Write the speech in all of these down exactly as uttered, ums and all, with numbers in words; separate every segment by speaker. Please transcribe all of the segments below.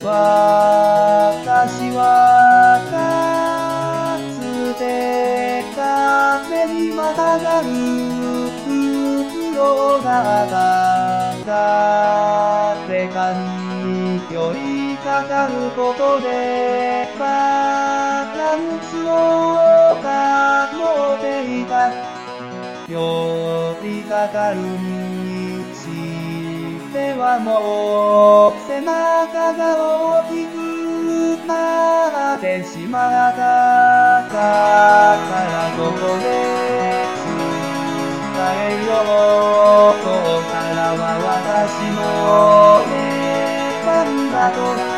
Speaker 1: 私はかつて風にまたがる袋があった。誰かに寄りかかることでバランスを保っていた。寄りかかるにしてはもう背中が大きくなってしまった。だからここで伝えよう。ここからは私の出番だと。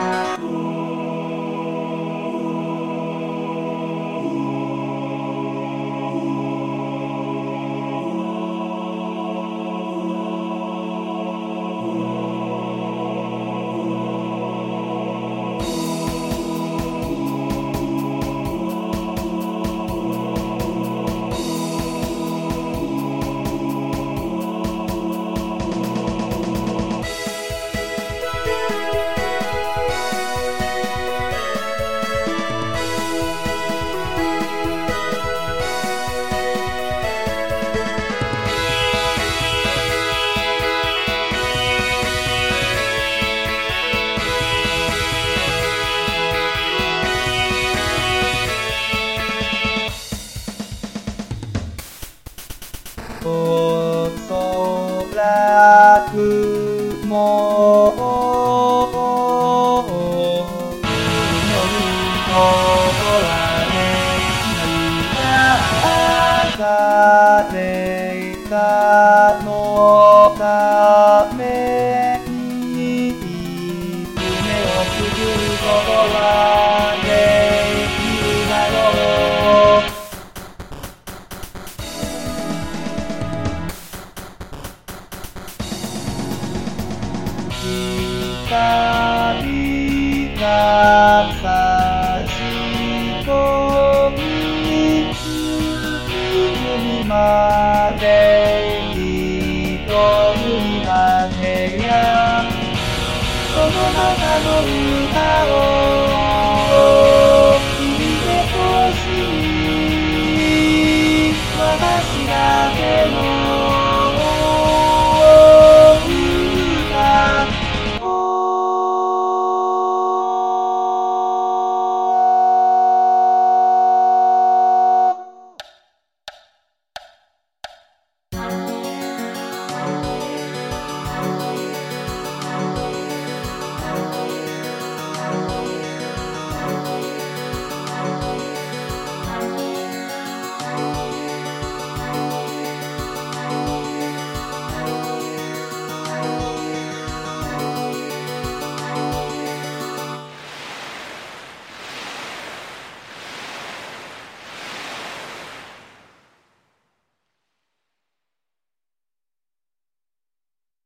Speaker 1: おそらくもう夜の空で誰かのために夢を作ることはできるだろう。光が差し込み海まで一人だけやその中の歌を